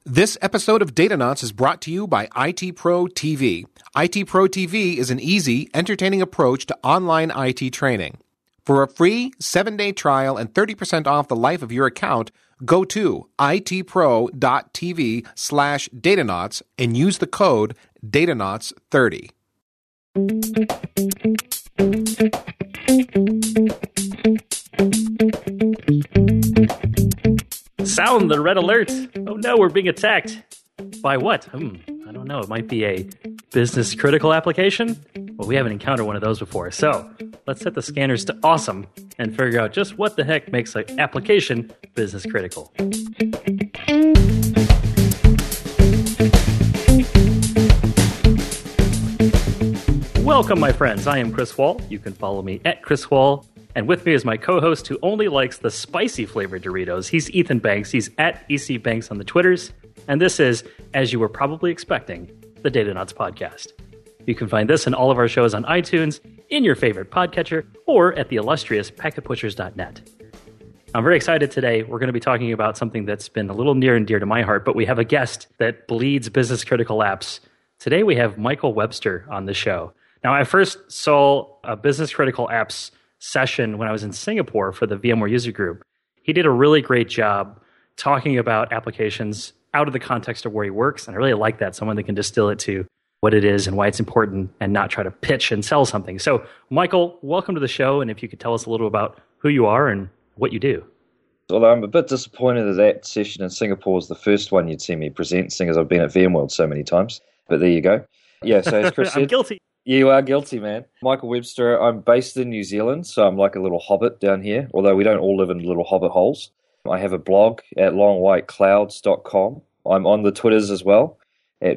This episode of Datanauts is brought to you by IT Pro TV. IT Pro TV is an easy, entertaining approach to online IT training. For a free 7-day trial and 30% off the life of your account, go to itpro.tv/Datanauts and use the code Datanauts30. Sound the red alert. Oh no, we're being attacked. By what? I don't know. It might be a business critical application. Well, we haven't encountered one of those before. So let's set the scanners to awesome and figure out just what the heck makes an application business critical. Welcome, my friends. I am Chris Wall. You can follow me at Chris Wall. And with me is my co-host who only likes the spicy flavored Doritos. He's Ethan Banks. He's at EC Banks on the Twitters. And this is, as you were probably expecting, the Datanauts podcast. You can find this and all of our shows on iTunes, in your favorite podcatcher, or at the illustrious packetpushers.net. I'm very excited today. We're going to be talking about something that's been a little near and dear to my heart, but we have a guest that bleeds business critical apps. Today we have Michael Webster on the show. Now, I first saw a business critical apps session when I was in Singapore for the VMware user group. He did a really great job talking about applications out of the context of where he works, and I really like that, someone that can distill it to what it is and why it's important and not try to pitch and sell something. So, Michael, welcome to the show, and if you could tell us a little about who you are and what you do. Well, I'm a bit disappointed that session in Singapore was the first one you'd see me present, seeing as I've been at VMworld so many times. But there you go. Yeah, so as Chris said, I'm guilty. You are guilty, man. Michael Webster, I'm based in New Zealand, so I'm like a little hobbit down here, although we don't all live in little hobbit holes. I have a blog at longwhiteclouds.com. I'm on the Twitters as well, at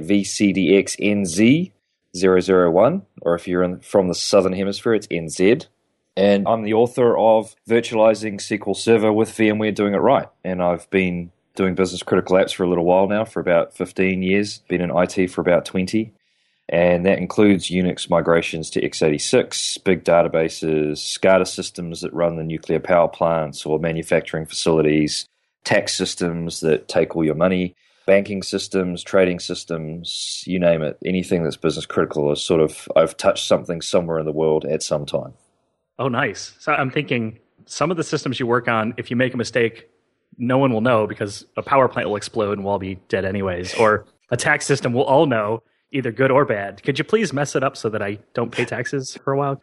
VCDXNZ001, or if you're from the Southern Hemisphere, it's NZ. And I'm the author of Virtualizing SQL Server with VMware Doing It Right. And I've been doing business critical apps for a little while now, for about 15 years, been in IT for about 20. And that includes Unix migrations to x86, big databases, SCADA systems that run the nuclear power plants or manufacturing facilities, tax systems that take all your money, banking systems, trading systems, you name it. Anything that's business critical is sort of, I've touched something somewhere in the world at some time. Oh, nice. So I'm thinking some of the systems you work on, if you make a mistake, no one will know because a power plant will explode and we'll all be dead anyways. Or a tax system will all know, either good or bad. Could you please mess it up so that I don't pay taxes for a while?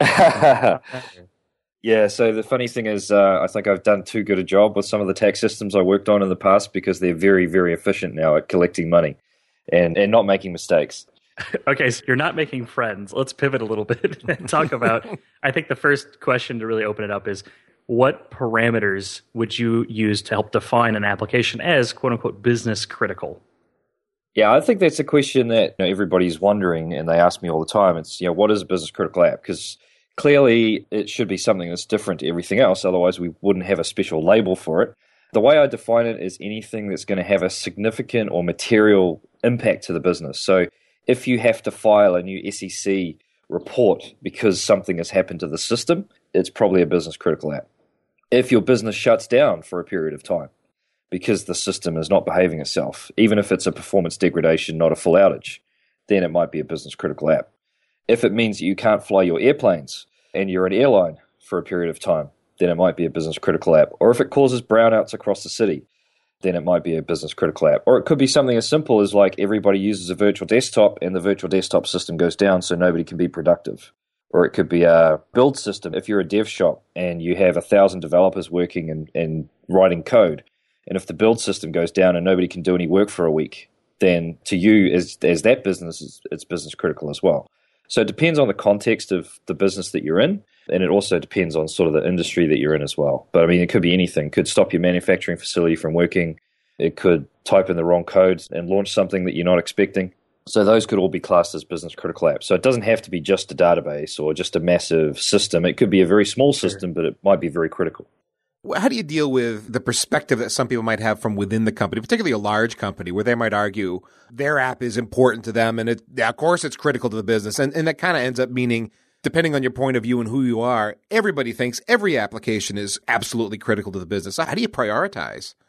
Yeah, so the funny thing is I think I've done too good a job with some of the tax systems I worked on in the past because they're very, very efficient now at collecting money and not making mistakes. Okay, so you're not making friends. Let's pivot a little bit and talk about, I think the first question to really open it up is, what parameters would you use to help define an application as quote-unquote business critical? Yeah, I think that's a question that everybody's wondering, and they ask me all the time. It's, what is a business critical app? Because clearly it should be something that's different to everything else. Otherwise, we wouldn't have a special label for it. The way I define it is anything that's going to have a significant or material impact to the business. So if you have to file a new SEC report because something has happened to the system, it's probably a business critical app. If your business shuts down for a period of time, because the system is not behaving itself, even if it's a performance degradation, not a full outage, then it might be a business critical app. If it means that you can't fly your airplanes and you're an airline for a period of time, then it might be a business critical app. Or if it causes brownouts across the city, then it might be a business critical app. Or it could be something as simple as like everybody uses a virtual desktop and the virtual desktop system goes down so nobody can be productive. Or it could be a build system. If you're a dev shop and you have 1,000 developers working and writing code, and if the build system goes down and nobody can do any work for a week, then to you as that business, it's business critical as well. So it depends on the context of the business that you're in, and it also depends on sort of the industry that you're in as well. But I mean, it could be anything. It could stop your manufacturing facility from working. It could type in the wrong code and launch something that you're not expecting. So those could all be classed as business critical apps. So it doesn't have to be just a database or just a massive system. It could be a very small system, but it might be very critical. How do you deal with the perspective that some people might have from within the company, particularly a large company, where they might argue their app is important to them and of course it's critical to the business. And that kind of ends up meaning, depending on your point of view and who you are, everybody thinks every application is absolutely critical to the business. So how do you prioritize?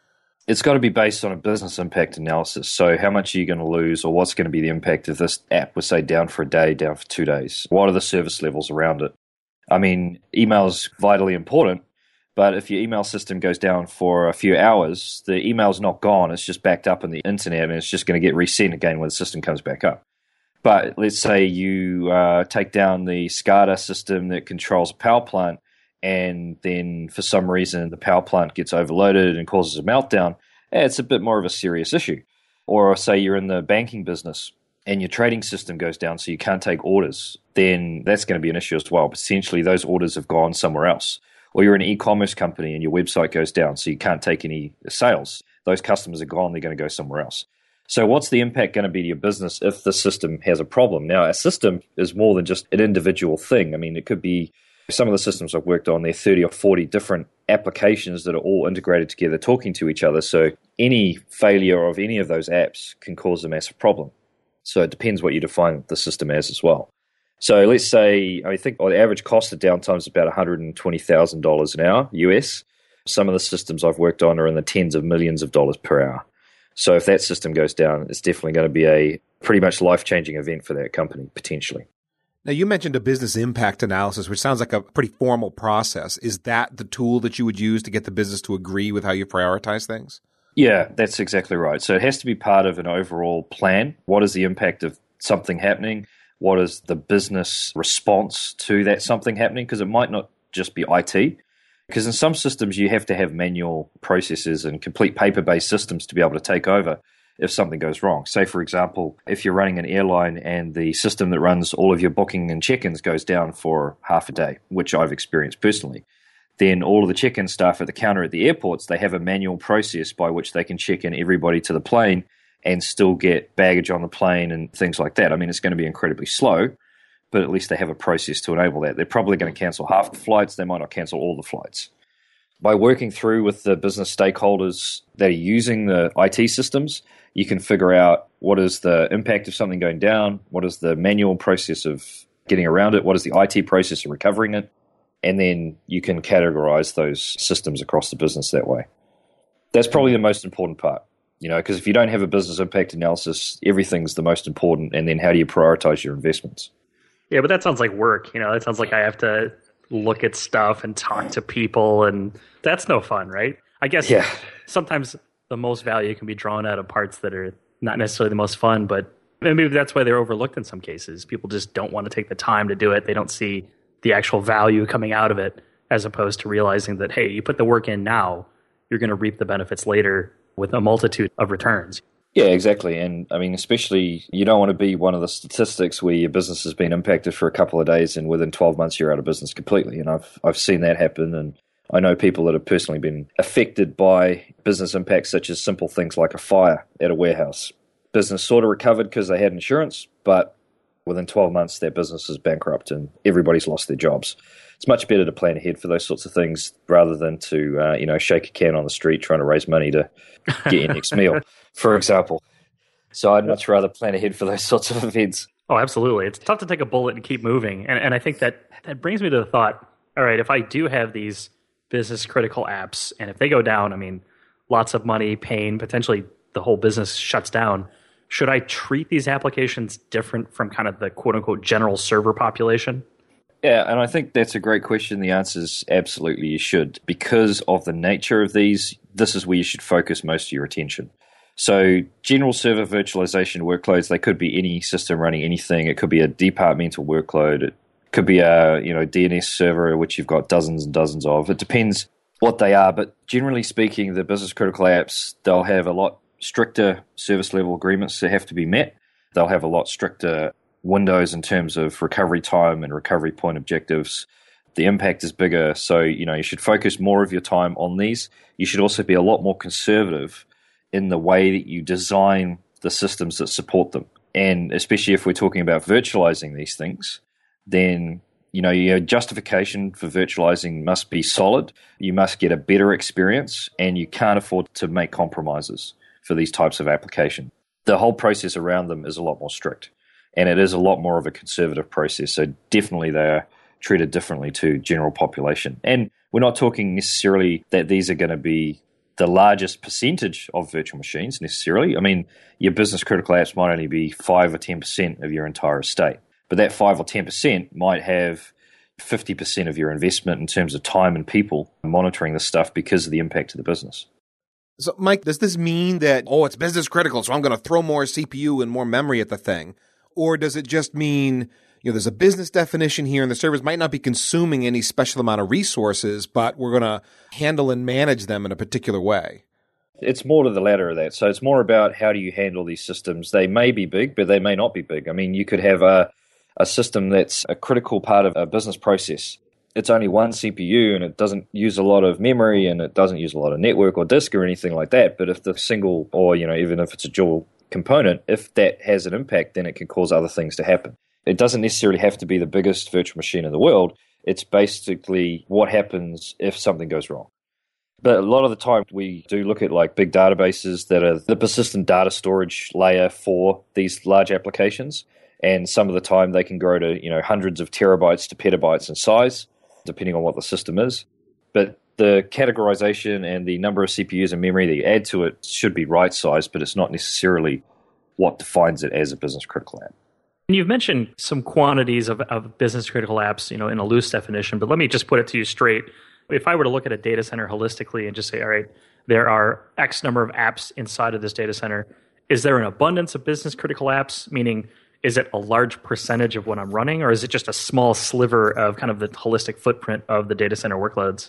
It's got to be based on a business impact analysis. So how much are you going to lose, or what's going to be the impact if this app was, say, down for a day, down for 2 days? What are the service levels around it? I mean, email is vitally important, but if your email system goes down for a few hours, the email's not gone. It's just backed up in the internet, and it's just going to get resent again when the system comes back up. But let's say you take down the SCADA system that controls a power plant, and then for some reason the power plant gets overloaded and causes a meltdown, it's a bit more of a serious issue. Or say you're in the banking business and your trading system goes down so you can't take orders, then that's going to be an issue as well. Potentially those orders have gone somewhere else. Or you're an e-commerce company and your website goes down so you can't take any sales. Those customers are gone, they're going to go somewhere else. So what's the impact going to be to your business if the system has a problem? Now, a system is more than just an individual thing. I mean, it could be some of the systems I've worked on, they're 30 or 40 different applications that are all integrated together, talking to each other. So any failure of any of those apps can cause a massive problem. So it depends what you define the system as well. So let's say, I think the average cost of downtime is about $120,000 an hour, US. Some of the systems I've worked on are in the tens of millions of dollars per hour. So if that system goes down, it's definitely going to be a pretty much life-changing event for that company, potentially. Now, you mentioned a business impact analysis, which sounds like a pretty formal process. Is that the tool that you would use to get the business to agree with how you prioritize things? Yeah, that's exactly right. So it has to be part of an overall plan. What is the impact of something happening? What is the business response to that something happening? Because it might not just be IT. Because in some systems, you have to have manual processes and complete paper-based systems to be able to take over if something goes wrong. Say, for example, if you're running an airline and the system that runs all of your booking and check-ins goes down for half a day, which I've experienced personally, then all of the check-in staff at the counter at the airports, they have a manual process by which they can check in everybody to the plane and still get baggage on the plane and things like that. I mean, it's going to be incredibly slow, but at least they have a process to enable that. They're probably going to cancel half the flights. They might not cancel all the flights. By working through with the business stakeholders that are using the IT systems, you can figure out what is the impact of something going down, what is the manual process of getting around it, what is the IT process of recovering it, and then you can categorize those systems across the business that way. That's probably the most important part, because if you don't have a business impact analysis, everything's the most important, and then how do you prioritize your investments? Yeah, but that sounds like work. It sounds like I have to look at stuff and talk to people, and that's no fun, right? I guess sometimes the most value can be drawn out of parts that are not necessarily the most fun, but maybe that's why they're overlooked in some cases. People just don't want to take the time to do it. They don't see the actual value coming out of it, as opposed to realizing that, hey, you put the work in now, you're going to reap the benefits later with a multitude of returns. Yeah, exactly. And I mean, especially you don't want to be one of the statistics where your business has been impacted for a couple of days and within 12 months you're out of business completely. And I've seen that happen. And I know people that have personally been affected by business impacts such as simple things like a fire at a warehouse. Business sort of recovered because they had insurance, but within 12 months their business is bankrupt and everybody's lost their jobs. It's much better to plan ahead for those sorts of things rather than to shake a can on the street trying to raise money to get your next meal, for example. So I'd much rather plan ahead for those sorts of events. Oh, absolutely. It's tough to take a bullet and keep moving. And I think that brings me to the thought, all right, if I do have these business critical apps, and if they go down, I mean, lots of money, pain, potentially the whole business shuts down. Should I treat these applications different from kind of the quote unquote general server population? Yeah, and I think that's a great question. The answer is absolutely you should. Because of the nature of these, this is where you should focus most of your attention. So general server virtualization workloads, they could be any system running anything. It could be a departmental workload. It could be a DNS server, which you've got dozens and dozens of. It depends what they are. But generally speaking, the business critical apps, they'll have a lot stricter service level agreements that have to be met. They'll have a lot stricter windows in terms of recovery time and recovery point objectives. The impact is bigger, so you should focus more of your time on these. You should also be a lot more conservative in the way that you design the systems that support them. And especially if we're talking about virtualizing these things, then your justification for virtualizing must be solid. You must get a better experience, and you can't afford to make compromises for these types of application. The whole process around them is a lot more strict. And it is a lot more of a conservative process. So definitely they are treated differently to general population. And we're not talking necessarily that these are going to be the largest percentage of virtual machines necessarily. I mean, your business critical apps might only be 5 or 10% of your entire estate, but that 5 or 10% might have 50% of your investment in terms of time and people monitoring this stuff because of the impact to the business. So, Mike, does this mean that, it's business critical, so I'm going to throw more CPU and more memory at the thing? Or does it just mean, there's a business definition here and the servers might not be consuming any special amount of resources, but we're going to handle and manage them in a particular way? It's more to the latter of that. So it's more about how do you handle these systems. They may be big, but they may not be big. I mean, you could have a system that's a critical part of a business process. It's only one CPU and it doesn't use a lot of memory and it doesn't use a lot of network or disk or anything like that. But if the single, or even if it's a dual component, if that has an impact, then it can cause other things to happen. It doesn't necessarily have to be the biggest virtual machine in the world. It's basically what happens if something goes wrong. But a lot of the time we do look at like big databases that are the persistent data storage layer for these large applications. And some of the time they can grow to, hundreds of terabytes to petabytes in size, depending on what the system is. But the categorization and the number of CPUs and memory that you add to it should be right-sized, but it's not necessarily what defines it as a business-critical app. And you've mentioned some quantities of business-critical apps, in a loose definition, but let me just put it to you straight. If I were to look at a data center holistically and just say, all right, there are X number of apps inside of this data center, is there an abundance of business-critical apps, meaning is it a large percentage of what I'm running, or is it just a small sliver of kind of the holistic footprint of the data center workloads?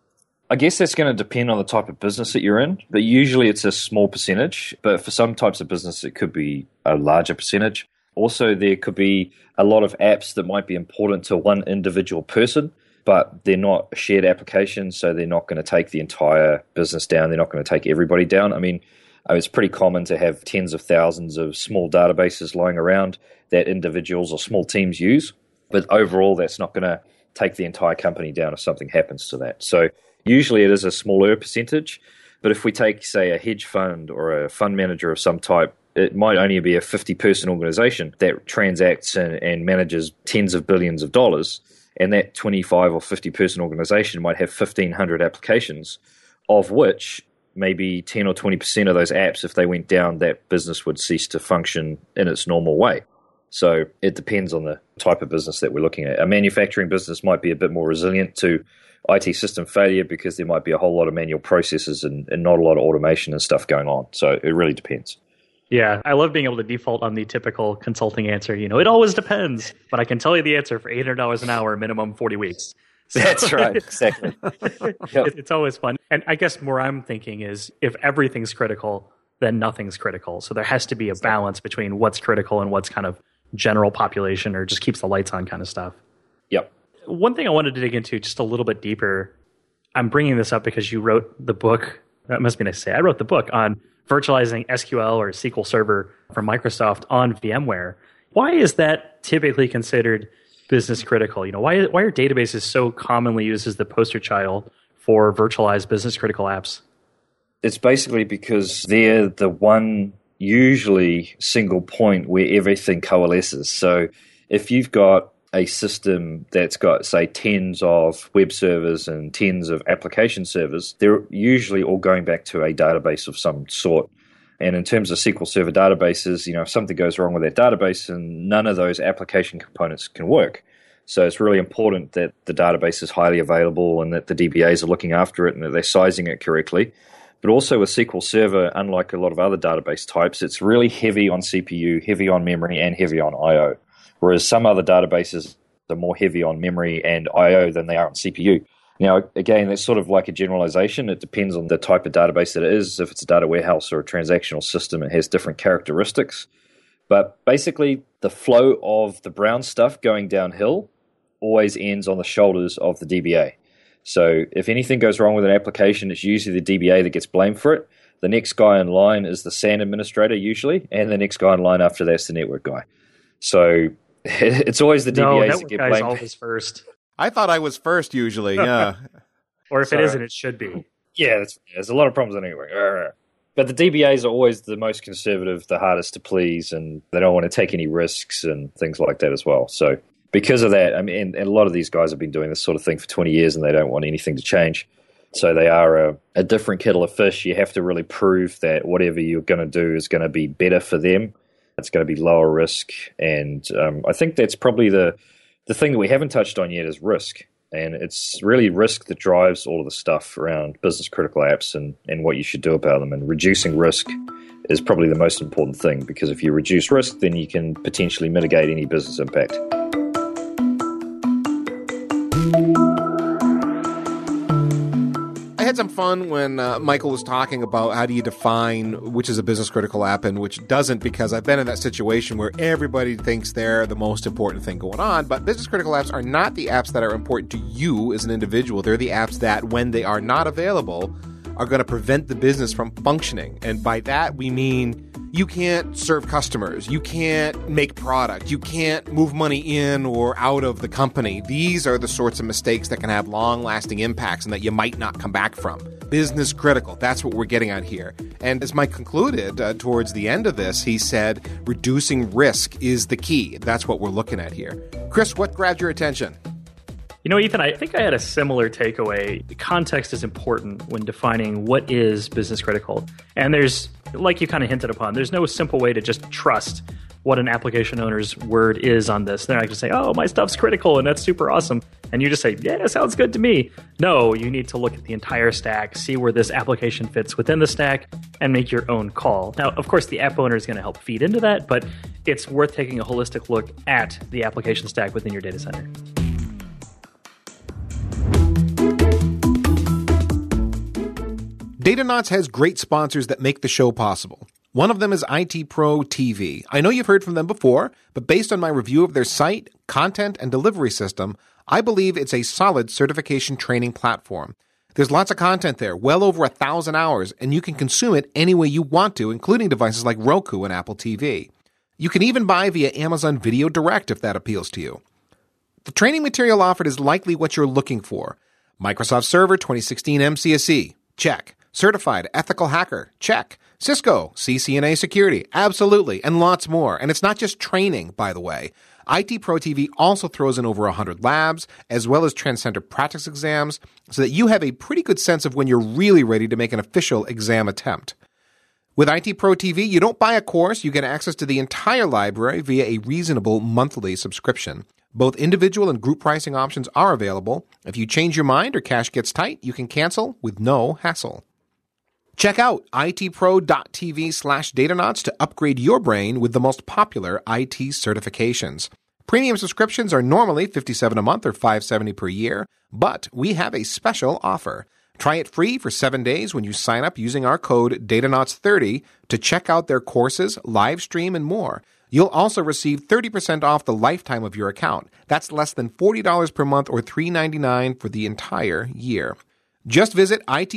I guess that's going to depend on the type of business that you're in, but usually it's a small percentage. But for some types of business, it could be a larger percentage. Also, there could be a lot of apps that might be important to one individual person, but they're not a shared application, so they're not going to take the entire business down. They're not going to take everybody down. I mean, it's pretty common to have tens of thousands of small databases lying around that individuals or small teams use. But overall, that's not going to take the entire company down if something happens to that. So usually it is a smaller percentage. But if we take, say, a hedge fund or a fund manager of some type, it might only be a 50-person organization that transacts and manages tens of billions of dollars. And that 25 or 50-person organization might have 1,500 applications, of which maybe 10 or 20% of those apps, if they went down, that business would cease to function in its normal way. So it depends on the type of business that we're looking at. A manufacturing business might be a bit more resilient to IT system failure because there might be a whole lot of manual processes and not a lot of automation and stuff going on. So it really depends. Yeah, I love being able to default on the typical consulting answer. It always depends, but I can tell you the answer for $800 an hour, minimum 40 weeks. So, that's right, exactly. Yep. It's always fun. And I guess more I'm thinking is if everything's critical, then nothing's critical. So there has to be a balance between what's critical and what's kind of general population or just keeps the lights on kind of stuff. Yep. One thing I wanted to dig into just a little bit deeper, I'm bringing this up because you wrote the book, that must be nice to say, I wrote the book on virtualizing SQL or SQL Server from Microsoft on VMware. Why is that typically considered business critical? Why are databases so commonly used as the poster child for virtualized business critical apps? It's basically because they're the one usually single point where everything coalesces. So if you've got a system that's got, say, tens of web servers and tens of application servers, they're usually all going back to a database of some sort. And in terms of SQL Server databases, if something goes wrong with that database, and none of those application components can work. So it's really important that the database is highly available and that the DBAs are looking after it and that they're sizing it correctly. But also with SQL Server, unlike a lot of other database types, it's really heavy on CPU, heavy on memory, and heavy on I/O. Whereas some other databases are more heavy on memory and I/O than they are on CPU. Now, again, that's sort of like a generalization. It depends on the type of database that it is. If it's a data warehouse or a transactional system, it has different characteristics. But basically, the flow of the brown stuff going downhill always ends on the shoulders of the DBA. So if anything goes wrong with an application, it's usually the DBA that gets blamed for it. The next guy in line is the SAN administrator usually, and the next guy in line after that's the network guy. So it's always the DBAs that get blamed. No, always first. I thought I was first usually, yeah. Or if it isn't, it should be. Yeah, there's a lot of problems anyway. But the DBAs are always the most conservative, the hardest to please, and they don't want to take any risks and things like that as well. So because of that, I mean, and a lot of these guys have been doing this sort of thing for 20 years and they don't want anything to change. So they are a different kettle of fish. You have to really prove that whatever you're going to do is going to be better for them. It's going to be lower risk. And I think that's probably the thing that we haven't touched on yet is risk. And it's really risk that drives all of the stuff around business critical apps and what you should do about them. And reducing risk is probably the most important thing, because if you reduce risk, then you can potentially mitigate any business impact. I had some fun when Michael was talking about how do you define which is a business critical app and which doesn't, because I've been in that situation where everybody thinks they're the most important thing going on, but business critical apps are not the apps that are important to you as an individual. They're the apps that, when they are not available, are going to prevent the business from functioning. And by that, we mean you can't serve customers, you can't make product, you can't move money in or out of the company. These are the sorts of mistakes that can have long-lasting impacts and that you might not come back from. Business critical, that's what we're getting at here. And as Mike concluded towards the end of this, he said reducing risk is the key. That's what we're looking at here. Chris, what grabbed your attention? You know, Ethan, I think I had a similar takeaway. The context is important when defining what is business critical. And there's, like you kind of hinted upon, there's no simple way to just trust what an application owner's word is on this. They're not going to say, oh, my stuff's critical and that's super awesome. And you just say, yeah, sounds good to me. No, you need to look at the entire stack, see where this application fits within the stack, and make your own call. Now, of course, the app owner is going to help feed into that, but it's worth taking a holistic look at the application stack within your data center. Datanauts has great sponsors that make the show possible. One of them is IT Pro TV. I know you've heard from them before, but based on my review of their site, content, and delivery system, I believe it's a solid certification training platform. There's lots of content there, well over 1,000 hours, and you can consume it any way you want to, including devices like Roku and Apple TV. You can even buy via Amazon Video Direct if that appeals to you. The training material offered is likely what you're looking for. Microsoft Server 2016 MCSE, check. Certified Ethical Hacker, check. Cisco, CCNA Security, absolutely, and lots more. And it's not just training, by the way. IT Pro TV also throws in over 100 labs, as well as Transcender practice exams, so that you have a pretty good sense of when you're really ready to make an official exam attempt. With IT Pro TV, you don't buy a course, you get access to the entire library via a reasonable monthly subscription. Both individual and group pricing options are available. If you change your mind or cash gets tight, you can cancel with no hassle. Check out itpro.tv/Datanauts to upgrade your brain with the most popular IT certifications. Premium subscriptions are normally $57 a month or $570 per year, but we have a special offer. Try it free for 7 days when you sign up using our code Datanauts30 to check out their courses, live stream, and more. You'll also receive 30% off the lifetime of your account. That's less than $40 per month or $3.99 for the entire year. Just visit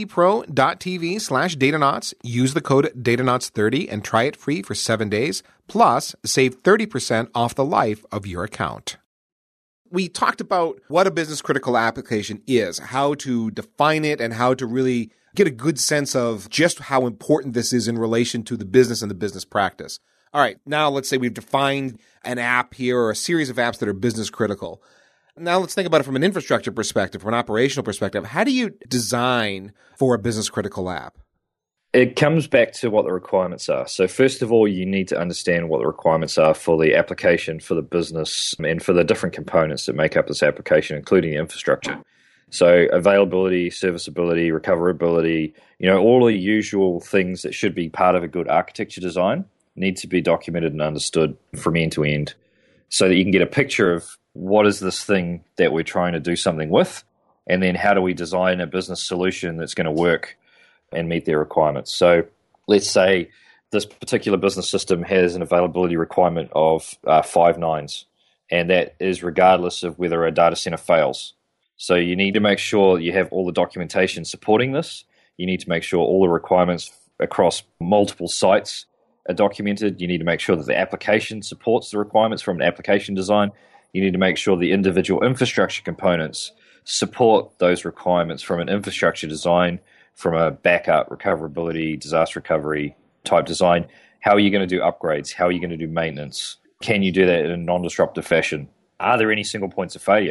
itpro.tv/Datanauts, use the code Datanauts30, and try it free for 7 days, plus save 30% off the life of your account. We talked about what a business critical application is, how to define it, and how to really get a good sense of just how important this is in relation to the business and the business practice. All right, now let's say we've defined an app here or a series of apps that are business critical. Now let's think about it from an infrastructure perspective, from an operational perspective. How do you design for a business critical app? It comes back to what the requirements are. So first of all, you need to understand what the requirements are for the application, for the business, and for the different components that make up this application, including the infrastructure. So availability, serviceability, recoverability, all the usual things that should be part of a good architecture design need to be documented and understood from end to end so that you can get a picture of what is this thing that we're trying to do something with, and then how do we design a business solution that's going to work and meet their requirements. So let's say this particular business system has an availability requirement of 5 nines, and that is regardless of whether a data center fails. So you need to make sure you have all the documentation supporting this. You need to make sure all the requirements across multiple sites are documented. You need to make sure that the application supports the requirements from an application design. You need to make sure the individual infrastructure components support those requirements from an infrastructure design, from a backup, recoverability, disaster recovery type design. How are you going to do upgrades? How are you going to do maintenance? Can you do that in a non-disruptive fashion? Are there any single points of failure?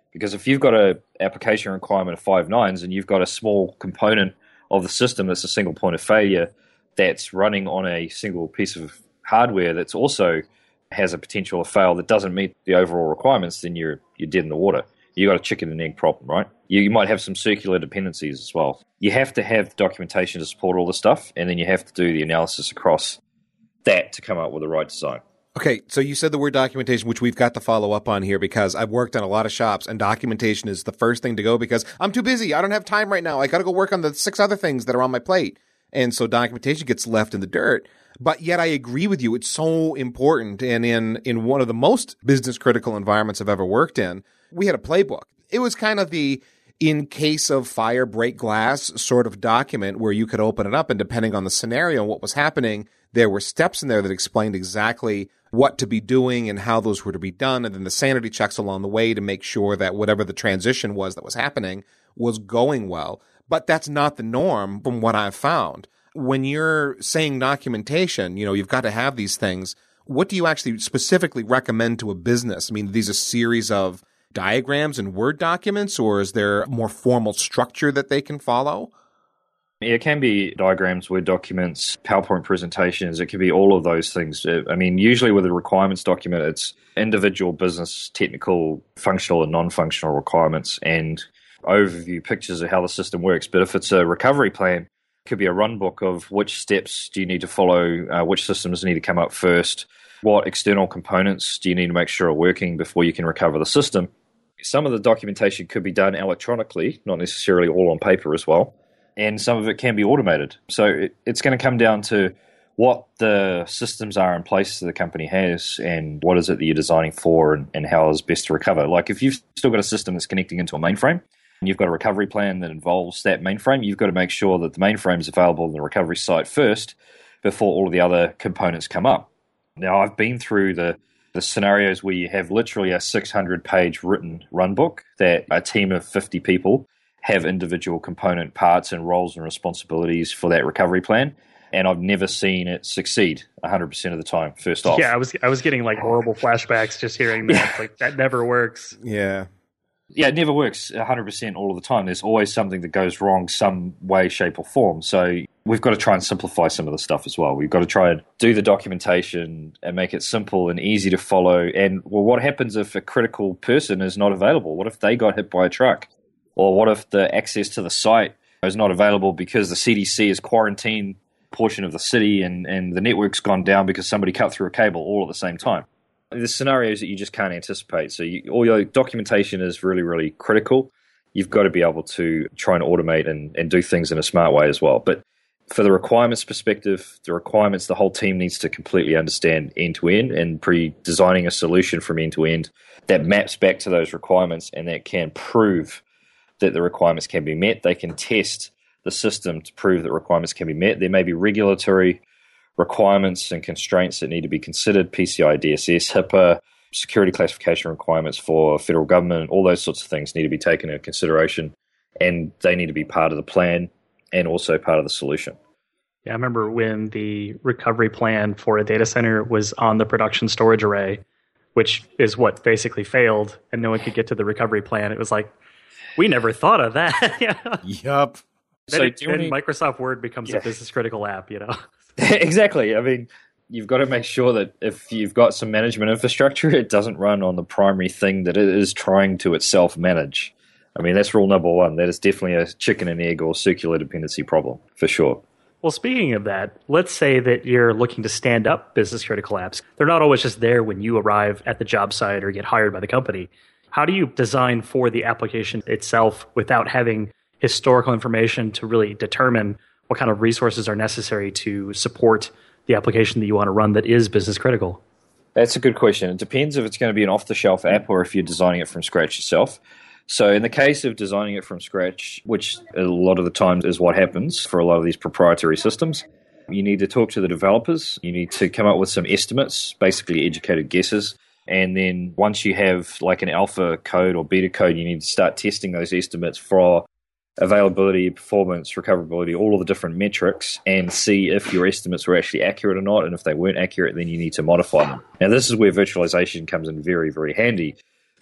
Because if you've got an application requirement of 5 nines and you've got a small component of the system that's a single point of failure that's running on a single piece of hardware that's also has a potential to fail that doesn't meet the overall requirements, then you're dead in the water. You got a chicken and egg problem, right? You might have some circular dependencies as well. You have to have documentation to support all this stuff, and then you have to do the analysis across that to come up with the right design. Okay, so you said the word documentation, which we've got to follow up on here because I've worked on a lot of shops and documentation is the first thing to go because I'm too busy. I don't have time right now. I got to go work on the 6 other things that are on my plate. And so documentation gets left in the dirt. But yet I agree with you. It's so important. And in one of the most business critical environments I've ever worked in, we had a playbook. It was kind of the in case of fire, break glass sort of document where you could open it up and depending on the scenario and what was happening, there were steps in there that explained exactly what to be doing and how those were to be done. And then the sanity checks along the way to make sure that whatever the transition was that was happening was going well. But that's not the norm from what I've found. When you're saying documentation, you've got to have these things. What do you actually specifically recommend to a business? I mean, these are a series of diagrams and Word documents, or is there a more formal structure that they can follow? Yeah, it can be diagrams, Word documents, PowerPoint presentations. It can be all of those things. I mean, usually with a requirements document, it's individual business, technical, functional and non-functional requirements and overview pictures of how the system works. But if it's a recovery plan, it could be a run book of which steps do you need to follow, which systems need to come up first, what external components do you need to make sure are working before you can recover the system. Some of the documentation could be done electronically, not necessarily all on paper as well. And some of it can be automated. So it's going to come down to what the systems are in place that the company has and what is it that you're designing for and how is best to recover. Like if you've still got a system that's connecting into a mainframe and you've got a recovery plan that involves that mainframe, you've got to make sure that the mainframe is available in the recovery site first before all of the other components come up. Now, I've been through the scenarios where you have literally a 600-page written run book that a team of 50 people have individual component parts and roles and responsibilities for that recovery plan. And I've never seen it succeed 100% of the time, first off. Yeah, I was getting like horrible flashbacks just hearing that. Yeah. Like, that never works. Yeah. Yeah, it never works 100% all of the time. There's always something that goes wrong some way, shape, or form. So we've got to try and simplify some of the stuff as well. We've got to try and do the documentation and make it simple and easy to follow. And, well, what happens if a critical person is not available? What if they got hit by a truck? Or what if the access to the site is not available because the CDC has quarantined a portion of the city and the network's gone down because somebody cut through a cable all at the same time? There's scenarios that you just can't anticipate. So all your documentation is really, really critical. You've got to be able to try and automate and do things in a smart way as well. But for the requirements perspective, the requirements the whole team needs to completely understand end to end and pre-designing a solution from end to end that maps back to those requirements and that can prove that the requirements can be met. They can test the system to prove that requirements can be met. There may be regulatory requirements and constraints that need to be considered, PCI DSS, HIPAA, security classification requirements for federal government, all those sorts of things need to be taken into consideration, and they need to be part of the plan and also part of the solution. Yeah, I remember when the recovery plan for a data center was on the production storage array, which is what basically failed, and no one could get to the recovery plan. It was like, we never thought of that. Yup. Then Microsoft Word becomes a business critical app, Exactly. I mean, you've got to make sure that if you've got some management infrastructure, it doesn't run on the primary thing that it is trying to itself manage. I mean, that's rule number one. That is definitely a chicken and egg or circular dependency problem, for sure. Well, speaking of that, let's say that you're looking to stand up business critical apps. They're not always just there when you arrive at the job site or get hired by the company. How do you design for the application itself without having historical information to really determine what kind of resources are necessary to support the application that you want to run that is business critical? That's a good question. It depends if it's going to be an off-the-shelf app or if you're designing it from scratch yourself. So in the case of designing it from scratch, which a lot of the times is what happens for a lot of these proprietary systems, you need to talk to the developers. You need to come up with some estimates, basically educated guesses. And then once you have like an alpha code or beta code, you need to start testing those estimates for availability, performance, recoverability, all of the different metrics, and see if your estimates were actually accurate or not. And if they weren't accurate, then you need to modify them. Now, this is where virtualization comes in very, very handy,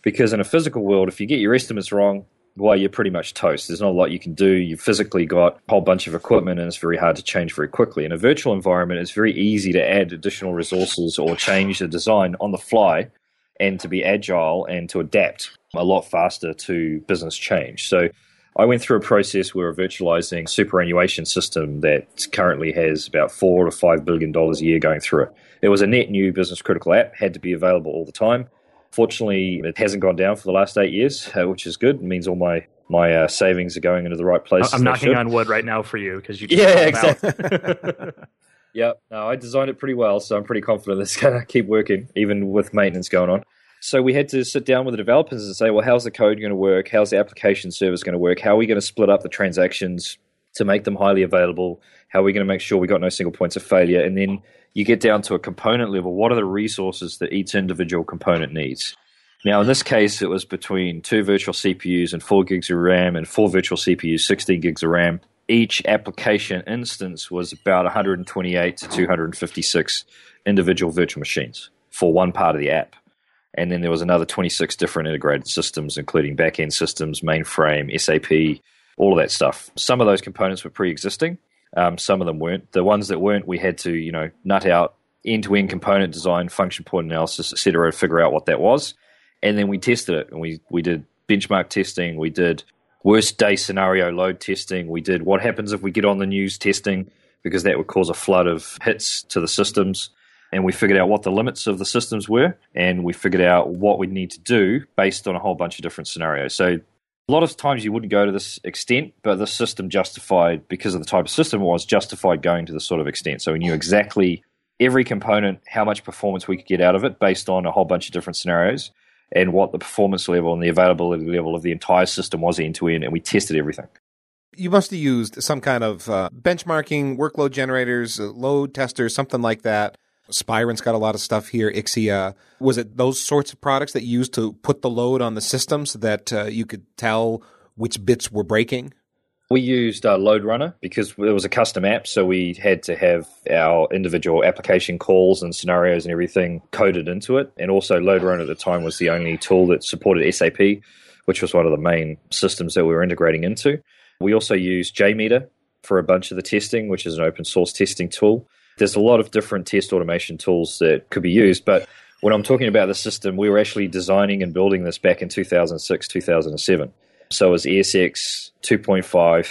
Because in a physical world, if you get your estimates wrong, well, you're pretty much toast. There's not a lot you can do. You've physically got a whole bunch of equipment, and it's very hard to change very quickly. In a virtual environment, it's very easy to add additional resources or change the design on the fly and to be agile and to adapt a lot faster to business change. So I went through a process where we're virtualizing a superannuation system that currently has about $4 to $5 billion a year going through it. It was a net new business critical app, had to be available all the time. Fortunately, it hasn't gone down for the last 8 years, which is good. It means all my savings are going into the right place. I'm knocking on wood right now for you because you just exactly. Yeah, no, I designed it pretty well, so I'm pretty confident it's going to keep working, even with maintenance going on. So we had to sit down with the developers and say, well, how's the code going to work? How's the application service going to work? How are we going to split up the transactions to make them highly available? How are we going to make sure we got no single points of failure? And then you get down to a component level. What are the resources that each individual component needs? Now, in this case, it was between 2 virtual CPUs and 4 gigs of RAM and 4 virtual CPUs, 16 gigs of RAM. Each application instance was about 128 to 256 individual virtual machines for one part of the app. And then there was another 26 different integrated systems, including back-end systems, mainframe, SAP, all of that stuff. Some of those components were pre-existing. Some of them weren't. The ones that weren't, we had to, nut out end-to-end component design, function point analysis, et cetera, to figure out what that was. And then we tested it. And we did benchmark testing. We did worst-day scenario load testing. We did what happens if we get on the news testing, because that would cause a flood of hits to the systems. And we figured out what the limits of the systems were, and we figured out what we'd need to do based on a whole bunch of different scenarios. So a lot of times you wouldn't go to this extent, but the system justified, because of the type of system it was, justified going to this sort of extent. So we knew exactly every component, how much performance we could get out of it based on a whole bunch of different scenarios, and what the performance level and the availability level of the entire system was end-to-end, and we tested everything. You must have used some kind of benchmarking, workload generators, load testers, something like that. Spirent's got a lot of stuff here, Ixia. Was it those sorts of products that you used to put the load on the system so that you could tell which bits were breaking? We used Load Runner because it was a custom app, so we had to have our individual application calls and scenarios and everything coded into it. And also Load Runner at the time was the only tool that supported SAP, which was one of the main systems that we were integrating into. We also used JMeter for a bunch of the testing, which is an open source testing tool. There's a lot of different test automation tools that could be used, but when I'm talking about the system, we were actually designing and building this back in 2006, 2007. So it was ESX 2.5,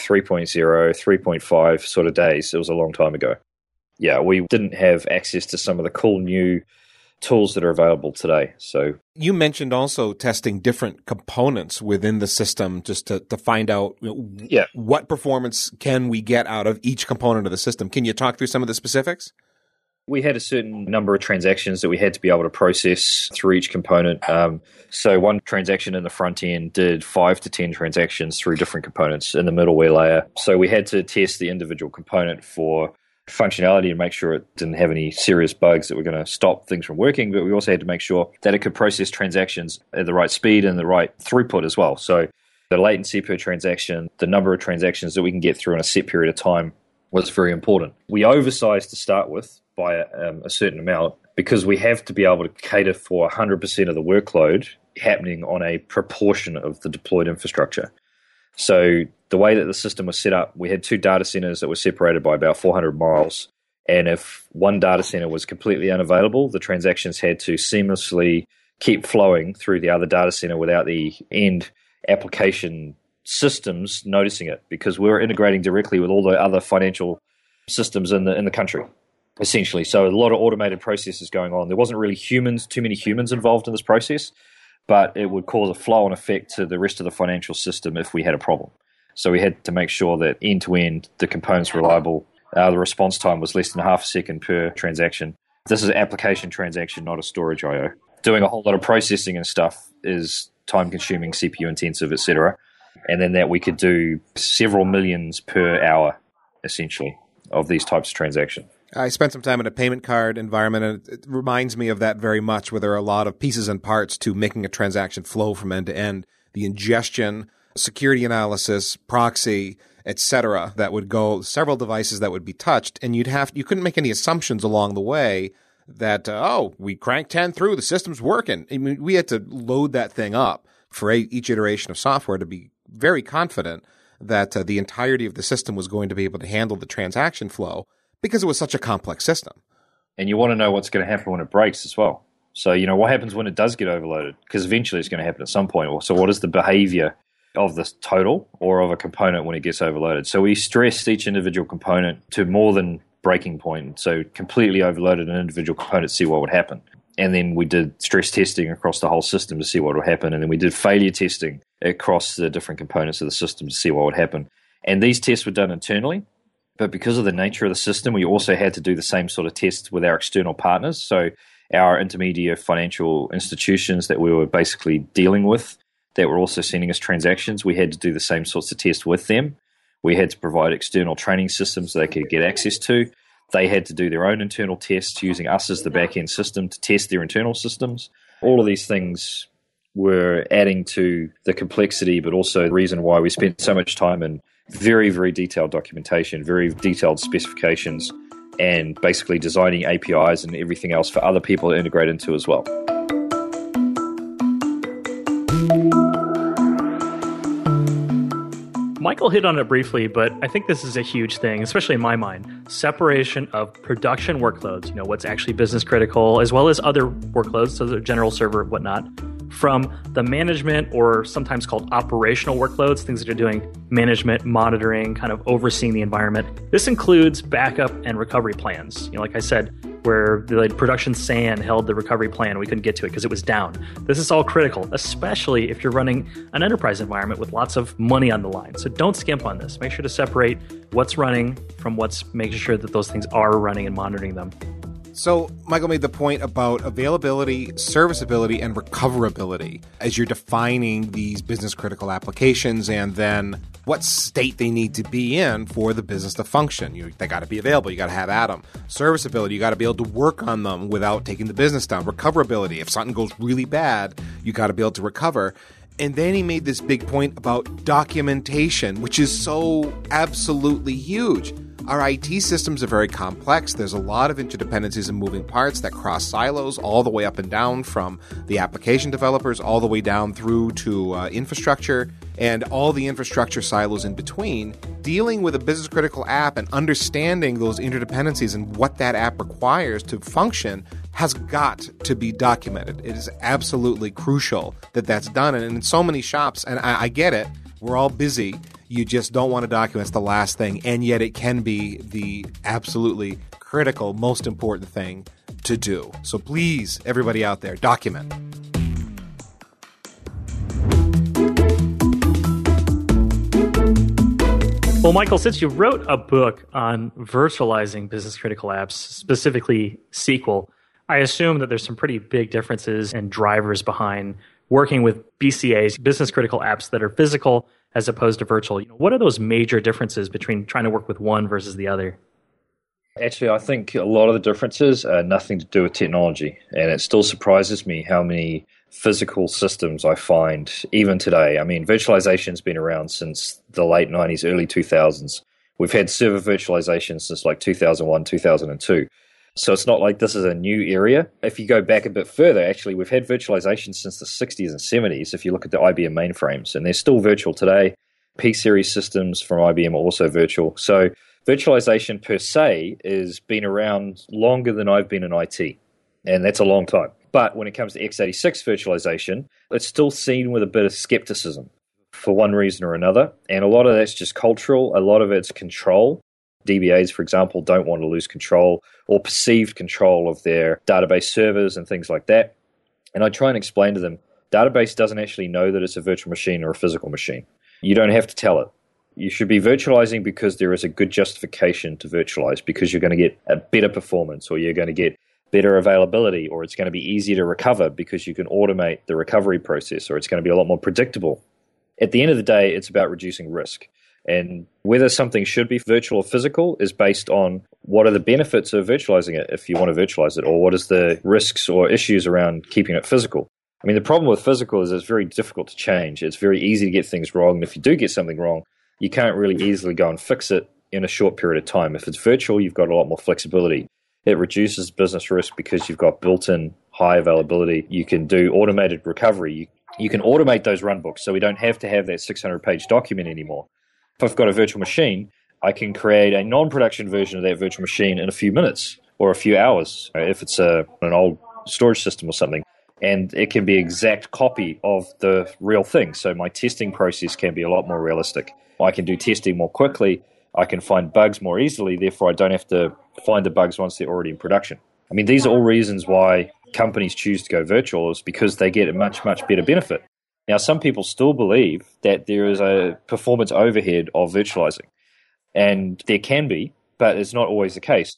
3.0, 3.5 sort of days. It was a long time ago. Yeah, we didn't have access to some of the cool new tools that are available today. So you mentioned also testing different components within the system just to find out what performance can we get out of each component of the system. Can you talk through some of the specifics? We had a certain number of transactions that we had to be able to process through each component. So one transaction in the front end did 5 to 10 transactions through different components in the middleware layer. So we had to test the individual component for functionality and make sure it didn't have any serious bugs that were going to stop things from working, but we also had to make sure that it could process transactions at the right speed and the right throughput as well. So the latency per transaction, the number of transactions that we can get through in a set period of time was very important. We oversized to start with by a certain amount because we have to be able to cater for 100% of the workload happening on a proportion of the deployed infrastructure. So the way that the system was set up, we had 2 data centers that were separated by about 400 miles. And if one data center was completely unavailable, the transactions had to seamlessly keep flowing through the other data center without the end application systems noticing it, because we were integrating directly with all the other financial systems in the country, essentially. So a lot of automated processes going on. There wasn't really too many humans involved in this process, but it would cause a flow-on effect to the rest of the financial system if we had a problem. So we had to make sure that end-to-end, the components were reliable. The response time was less than half a second per transaction. This is an application transaction, not a storage I/O. Doing a whole lot of processing and stuff is time-consuming, CPU-intensive, etc. And then that we could do several millions per hour, essentially, of these types of transactions. I spent some time in a payment card environment, and it reminds me of that very much, where there are a lot of pieces and parts to making a transaction flow from end to end. The ingestion, security analysis, proxy, etc., that would go, several devices that would be touched, and you couldn't make any assumptions along the way that, we cranked 10 through, the system's working. I mean, we had to load that thing up for each iteration of software to be very confident that the entirety of the system was going to be able to handle the transaction flow because it was such a complex system. And you want to know what's going to happen when it breaks as well. So, what happens when it does get overloaded? Because eventually it's going to happen at some point. So what is the behavior of this total or of a component when it gets overloaded? So we stressed each individual component to more than breaking point. So completely overloaded an individual component to see what would happen. And then we did stress testing across the whole system to see what would happen. And then we did failure testing across the different components of the system to see what would happen. And these tests were done internally. But because of the nature of the system, we also had to do the same sort of tests with our external partners. So our intermediate financial institutions that we were basically dealing with that were also sending us transactions, we had to do the same sorts of tests with them. We had to provide external training systems they could get access to. They had to do their own internal tests using us as the back-end system to test their internal systems. All of these things were adding to the complexity, but also the reason why we spent so much time in very, very detailed documentation, very detailed specifications, and basically designing APIs and everything else for other people to integrate into as well. Michael hit on it briefly, but I think this is a huge thing, especially in my mind. Separation of production workloads, what's actually business critical, as well as other workloads, so the general server, whatnot, from the management or sometimes called operational workloads, things that are doing management, monitoring, kind of overseeing the environment. This includes backup and recovery plans. Like I said, where the production SAN held the recovery plan, we couldn't get to it because it was down. This is all critical, especially if you're running an enterprise environment with lots of money on the line. So don't skimp on this. Make sure to separate what's running from what's making sure that those things are running and monitoring them. So Michael made the point about availability, serviceability, and recoverability as you're defining these business critical applications and then what state they need to be in for the business to function. They got to be available. You got to have Atom. Serviceability, you got to be able to work on them without taking the business down. Recoverability, if something goes really bad, you got to be able to recover. And then he made this big point about documentation, which is so absolutely huge. Our IT systems are very complex. There's a lot of interdependencies and moving parts that cross silos all the way up and down from the application developers all the way down through to infrastructure and all the infrastructure silos in between. Dealing with a business critical app and understanding those interdependencies and what that app requires to function has got to be documented. It is absolutely crucial that that's done. And in so many shops, and I get it, we're all busy. You just don't want to document. It's the last thing. And yet it can be the absolutely critical, most important thing to do. So please, everybody out there, document. Well, Michael, since you wrote a book on virtualizing business critical apps, specifically SQL, I assume that there's some pretty big differences and drivers behind working with BCAs, business critical apps that are physical as opposed to virtual. What are those major differences between trying to work with one versus the other? Actually, I think a lot of the differences are nothing to do with technology. And it still surprises me how many physical systems I find even today. I mean, virtualization's been around since the late 90s, early 2000s. We've had server virtualization since like 2001, 2002. So it's not like this is a new area. If you go back a bit further, actually, we've had virtualization since the 60s and 70s. If you look at the IBM mainframes, and they're still virtual today. P-series systems from IBM are also virtual. So virtualization per se has been around longer than I've been in IT, and that's a long time. But when it comes to x86 virtualization, it's still seen with a bit of skepticism for one reason or another. And a lot of that's just cultural. A lot of it's control. DBAs, for example, don't want to lose control or perceived control of their database servers and things like that. And I try and explain to them, database doesn't actually know that it's a virtual machine or a physical machine. You don't have to tell it. You should be virtualizing because there is a good justification to virtualize, because you're going to get a better performance, or you're going to get better availability, or it's going to be easier to recover because you can automate the recovery process, or it's going to be a lot more predictable. At the end of the day, it's about reducing risk. And whether something should be virtual or physical is based on what are the benefits of virtualizing it if you want to virtualize it, or what is the risks or issues around keeping it physical. I mean, the problem with physical is it's very difficult to change. It's very easy to get things wrong. And if you do get something wrong, you can't really easily go and fix it in a short period of time. If it's virtual, you've got a lot more flexibility. It reduces business risk because you've got built-in high availability. You can do automated recovery. You can automate those runbooks, so we don't have to have that 600-page document anymore. If I've got a virtual machine, I can create a non-production version of that virtual machine in a few minutes or a few hours, if it's an old storage system or something. And it can be an exact copy of the real thing. So my testing process can be a lot more realistic. I can do testing more quickly. I can find bugs more easily. Therefore, I don't have to find the bugs once they're already in production. I mean, these are all reasons why companies choose to go virtual, is because they get a much, much better benefit. Now, some people still believe that there is a performance overhead of virtualizing. And there can be, but it's not always the case.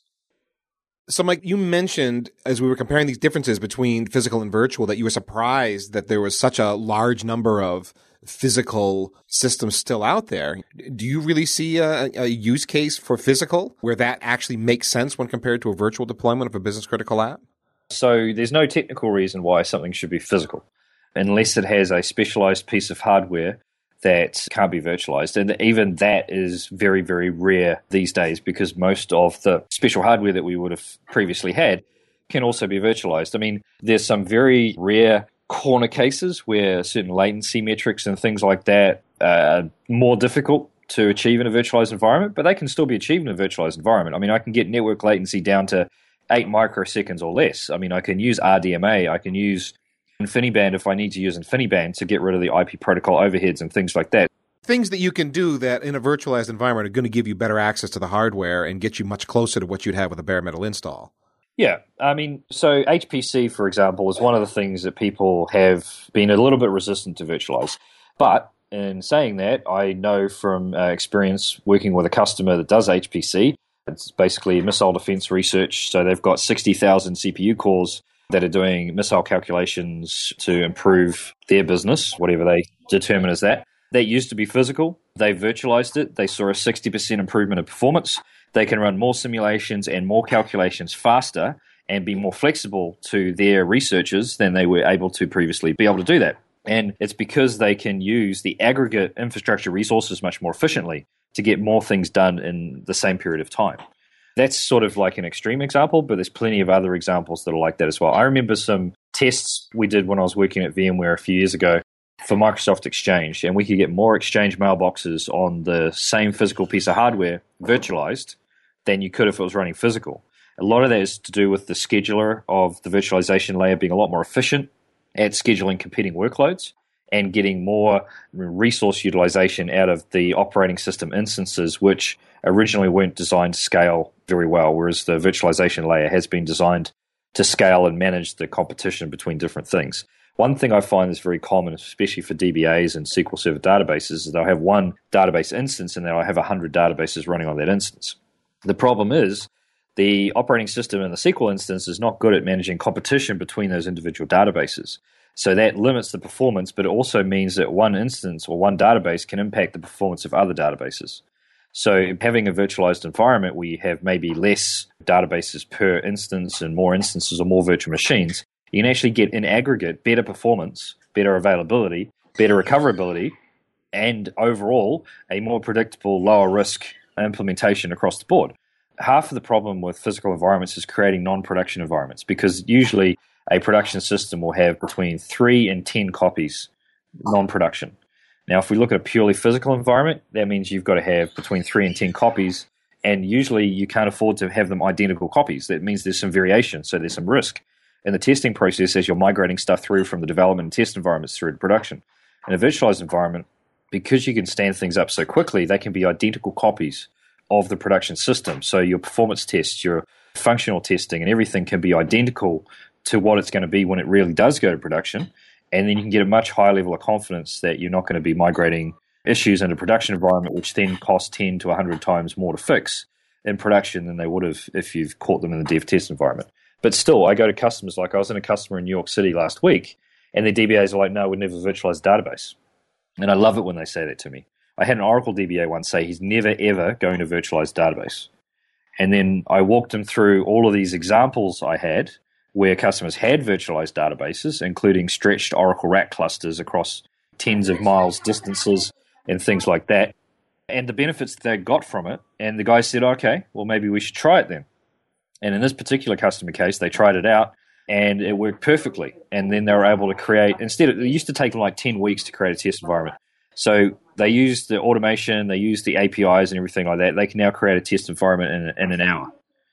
So, Mike, you mentioned, as we were comparing these differences between physical and virtual, that you were surprised that there was such a large number of physical systems still out there. Do you really see a use case for physical where that actually makes sense when compared to a virtual deployment of a business-critical app? So there's no technical reason why something should be physical, unless it has a specialized piece of hardware that can't be virtualized. And even that is very, very rare these days, because most of the special hardware that we would have previously had can also be virtualized. I mean, there's some very rare corner cases where certain latency metrics and things like that are more difficult to achieve in a virtualized environment, but they can still be achieved in a virtualized environment. I mean, I can get network latency down to 8 microseconds or less. I mean, I can use RDMA, I can use InfiniBand if I need to use InfiniBand to get rid of the IP protocol overheads and things like that. Things that you can do that in a virtualized environment are going to give you better access to the hardware and get you much closer to what you'd have with a bare metal install. Yeah, I mean, so HPC, for example, is one of the things that people have been a little bit resistant to virtualize. But in saying that, I know from experience working with a customer that does HPC, it's basically missile defense research. So they've got 60,000 CPU cores that are doing missile calculations to improve their business, whatever they determine as that. That used to be physical. They virtualized it. They saw a 60% improvement in performance. They can run more simulations and more calculations faster and be more flexible to their researchers than they were able to previously be able to do that. And it's because they can use the aggregate infrastructure resources much more efficiently to get more things done in the same period of time. That's sort of like an extreme example, but there's plenty of other examples that are like that as well. I remember some tests we did when I was working at VMware a few years ago for Microsoft Exchange, and we could get more Exchange mailboxes on the same physical piece of hardware virtualized than you could if it was running physical. A lot of that is to do with the scheduler of the virtualization layer being a lot more efficient at scheduling competing workloads and getting more resource utilization out of the operating system instances, which originally weren't designed to scale very well, whereas the virtualization layer has been designed to scale and manage the competition between different things. One thing I find is very common, especially for DBAs and SQL Server databases, is they'll have one database instance and they'll have 100 databases running on that instance. The problem is the operating system in the SQL instance is not good at managing competition between those individual databases. So that limits the performance, but it also means that one instance or one database can impact the performance of other databases. So having a virtualized environment where you have maybe less databases per instance and more instances or more virtual machines, you can actually get in aggregate better performance, better availability, better recoverability, and overall a more predictable, lower risk implementation across the board. Half of the problem with physical environments is creating non-production environments, because usually a production system will have between 3 and 10 copies non-production. Now, if we look at a purely physical environment, that means you've got to have between 3 and 10 copies, and usually you can't afford to have them identical copies. That means there's some variation, so there's some risk in the testing process as you're migrating stuff through from the development and test environments through to production. In a virtualized environment, because you can stand things up so quickly, they can be identical copies of the production system. So your performance tests, your functional testing, and everything can be identical to what it's going to be when it really does go to production. And then you can get a much higher level of confidence that you're not going to be migrating issues into a production environment, which then cost 10 to 100 times more to fix in production than they would have if you've caught them in the dev test environment. But still, I go to customers, like I was in a customer in New York City last week, and their DBAs are like, no, we'd never virtualize a database. And I love it when they say that to me. I had an Oracle DBA once say he's never, ever going to virtualize database. And then I walked him through all of these examples I had where customers had virtualized databases, including stretched Oracle RAC clusters across tens of miles distances and things like that, and the benefits that they got from it. And the guy said, okay, well, maybe we should try it then. And in this particular customer case, they tried it out and it worked perfectly. And then they were able to create, instead, it used to take them like 10 weeks to create a test environment. So they used the automation, they used the APIs and everything like that. They can now create a test environment in an hour.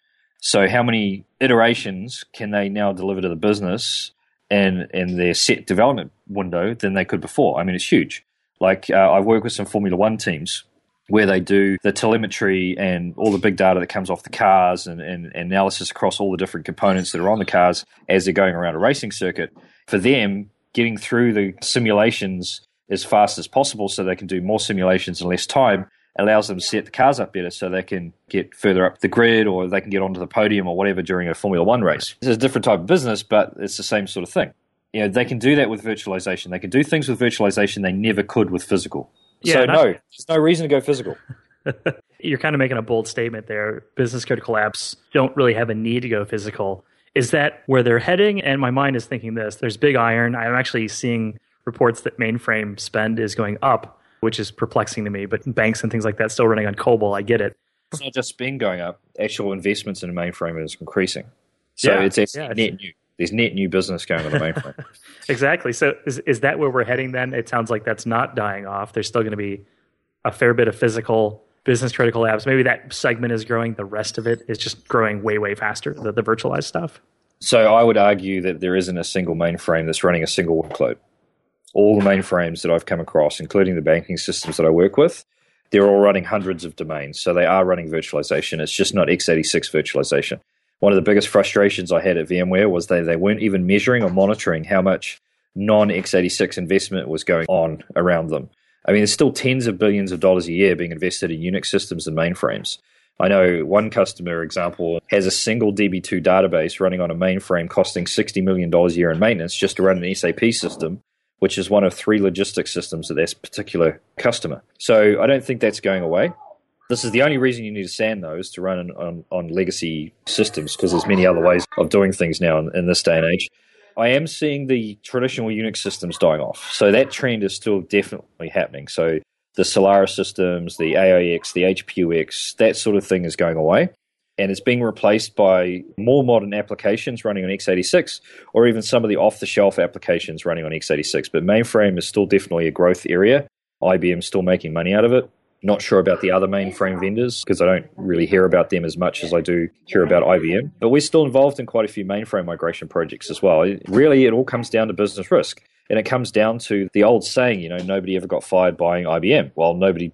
So how many iterations can they now deliver to the business in their set development window than they could before? I mean, it's huge. Like I've worked with some Formula One teams where they do the telemetry and all the big data that comes off the cars and analysis across all the different components that are on the cars as they're going around a racing circuit. For them, getting through the simulations as fast as possible so they can do more simulations in less time allows them to set the cars up better so they can get further up the grid or they can get onto the podium or whatever during a Formula One race. This is a different type of business, but it's the same sort of thing. You know, they can do that with virtualization. They can do things with virtualization they never could with physical. Yeah, so there's no reason to go physical. You're kind of making a bold statement there. Business critical apps don't really have a need to go physical. Is that where they're heading? And my mind is thinking this. There's big iron. I'm actually seeing reports that mainframe spend is going up, which is perplexing to me. But banks and things like that still running on COBOL. I get it. It's not just spend going up. Actual investments in a mainframe is increasing. So it's actually net new. There's net new business going on the mainframe. Exactly. So is that where we're heading then? It sounds like that's not dying off. There's still going to be a fair bit of physical business critical apps. Maybe that segment is growing. The rest of it is just growing way, way faster, the virtualized stuff. So I would argue that there isn't a single mainframe that's running a single workload. All the mainframes that I've come across, including the banking systems that I work with, they're all running hundreds of domains. So they are running virtualization. It's just not x86 virtualization. One of the biggest frustrations I had at VMware was they weren't even measuring or monitoring how much non-x86 investment was going on around them. I mean, there's still tens of billions of dollars a year being invested in Unix systems and mainframes. I know one customer example has a single DB2 database running on a mainframe costing $60 million a year in maintenance just to run an SAP system, which is one of 3 logistics systems of this particular customer. So I don't think that's going away. This is the only reason you need a SAN, though, is to run on legacy systems, because there's many other ways of doing things now in this day and age. I am seeing the traditional Unix systems dying off. So that trend is still definitely happening. So the Solaris systems, the AIX, the HPUX, that sort of thing is going away. And it's being replaced by more modern applications running on x86, or even some of the off-the-shelf applications running on x86. But mainframe is still definitely a growth area. IBM's still making money out of it. Not sure about the other mainframe vendors because I don't really hear about them as much as I do hear about IBM. But we're still involved in quite a few mainframe migration projects as well. It all comes down to business risk. And it comes down to the old saying, nobody ever got fired buying IBM. Well, nobody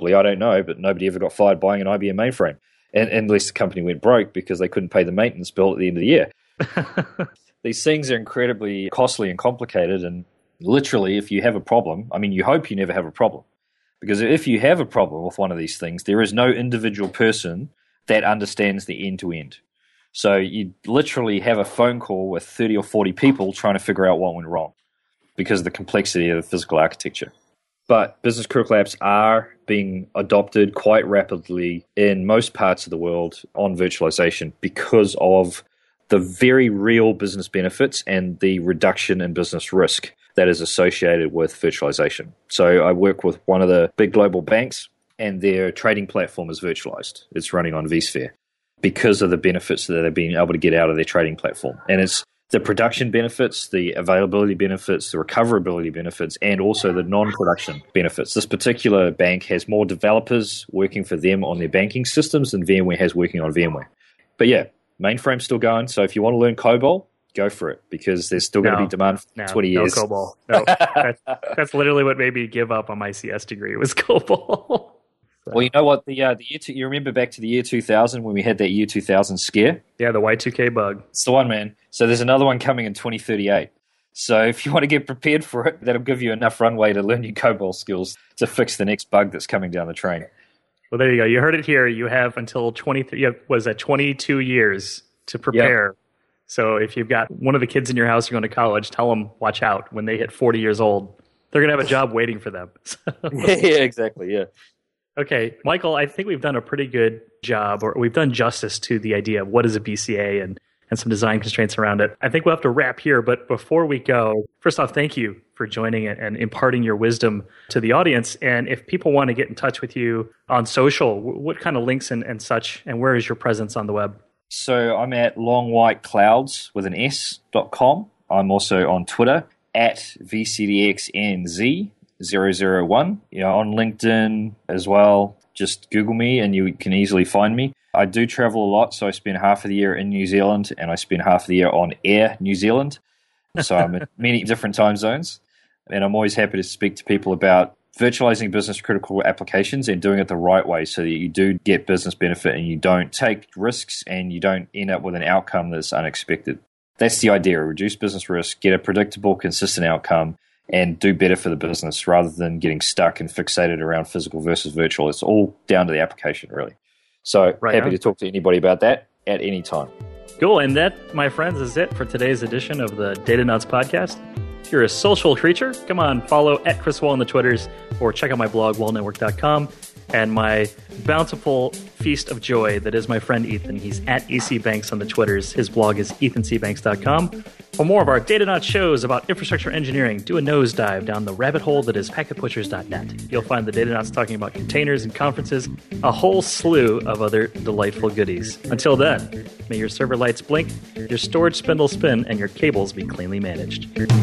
ever got fired buying an IBM mainframe. Unless the company went broke because they couldn't pay the maintenance bill at the end of the year. These things are incredibly costly and complicated. And literally, if you have a problem, you hope you never have a problem. Because if you have a problem with one of these things, there is no individual person that understands the end-to-end. So you literally have a phone call with 30 or 40 people trying to figure out what went wrong because of the complexity of the physical architecture. But business critical apps are being adopted quite rapidly in most parts of the world on virtualization because of the very real business benefits and the reduction in business risk that is associated with virtualization. So I work with one of the big global banks, and their trading platform is virtualized. It's running on vSphere because of the benefits that they've been able to get out of their trading platform. And it's the production benefits, the availability benefits, the recoverability benefits, and also the non-production benefits. This particular bank has more developers working for them on their banking systems than VMware has working on VMware. But yeah, mainframe's still going. So if you want to learn COBOL, go for it, because there's still going to be demand for 20 years. No COBOL. No, that's literally what made me give up on my CS degree was COBOL. So. Well, you know what? You remember back to the year 2000 when we had that year 2000 scare? Yeah, the Y2K bug. It's the one, man. So there's another one coming in 2038. So if you want to get prepared for it, that'll give you enough runway to learn your COBOL skills to fix the next bug that's coming down the train. Well, there you go. You heard it here. You have until 22 years to prepare. Yep. So if you've got one of the kids in your house going to college, tell them, watch out. When they hit 40 years old, they're going to have a job waiting for them. Yeah, exactly. Yeah. Okay, Michael, I think we've done a pretty good job, or we've done justice to the idea of what is a BCA and some design constraints around it. I think we'll have to wrap here, but before we go, first off, thank you for joining and imparting your wisdom to the audience. And if people want to get in touch with you on social, what kind of links and such, and where is your presence on the web? So I'm at longwhiteclouds with an S.com. I'm also on Twitter at VCDXNZ001. On LinkedIn as well. Just Google me and you can easily find me. I do travel a lot, so I spend half of the year in New Zealand and I spend half of the year on Air New Zealand. So I'm in many different time zones. And I'm always happy to speak to people about virtualizing business critical applications and doing it the right way so that you do get business benefit and you don't take risks and you don't end up with an outcome that's unexpected. That's the idea. Reduce business risk, get a predictable, consistent outcome, and do better for the business rather than getting stuck and fixated around physical versus virtual. It's all down to the application, really. So happy to talk to anybody about that at any time. Cool. And that, my friends, is it for today's edition of the Data Nuts podcast. If you're a social creature, come on, follow at Chris Wall on the Twitters or check out my blog, wallnetwork.com, and my bountiful feast of joy that is my friend Ethan. He's at EC Banks on the Twitters. His blog is ethancbanks.com. For more of our Data Nuts shows about infrastructure engineering, do a nosedive down the rabbit hole that is packetpushers.net. You'll find the Data Nuts talking about containers and conferences, a whole slew of other delightful goodies. Until then, may your server lights blink, your storage spindle spin, and your cables be cleanly managed.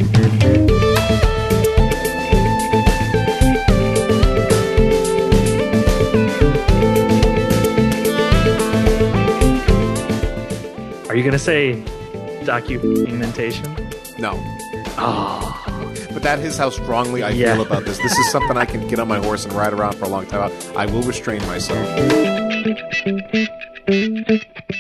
Are you going to say documentation? No. Oh. But that is how strongly I feel about this. This is something I can get on my horse and ride around for a long time. I will restrain myself.